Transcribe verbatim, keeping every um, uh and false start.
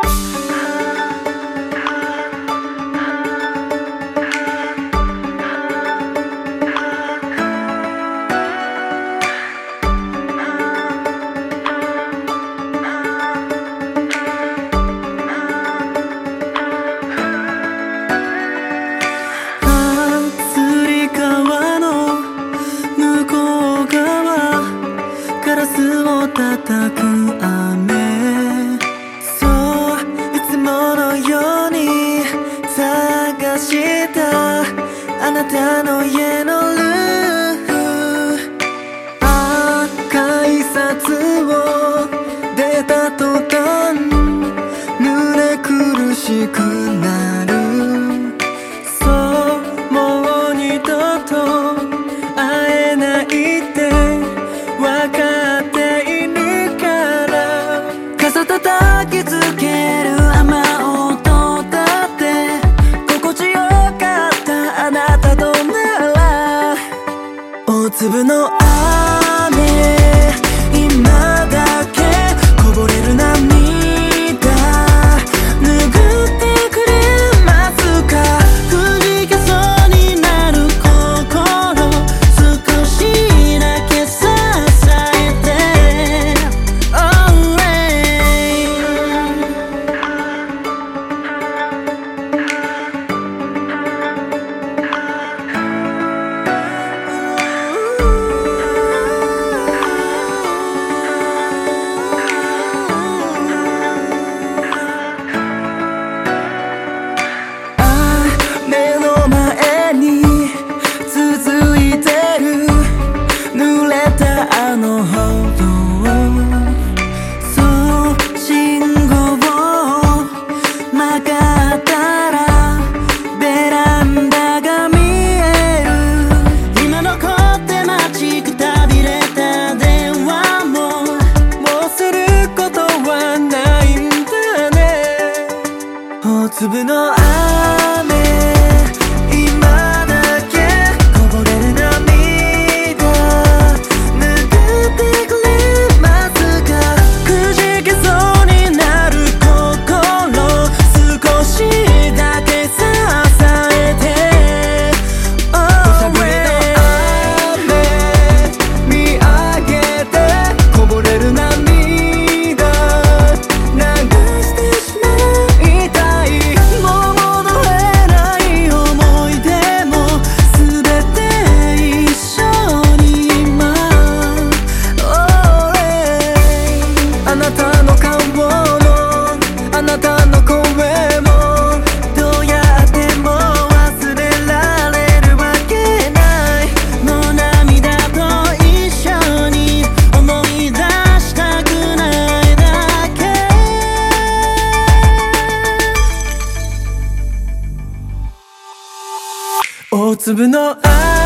叩く雨、そういつものように探したあなたの家のルーフ、赤いシャツを出た途端濡れ苦しくなる、そうもう二度と会えないって分かって叩きつける雨音だって心地よかったあなたとなら、大粒の雨今だけこぼれる涙拭ってくれますか、くじけそうになる心少しだけ支えて、あの歩道、そう信号を曲がったらベランダが見える、今残って待ちくたびれた電話ももうすることはないんだね、大粒の雨今だけこぼれる涙大粒の雨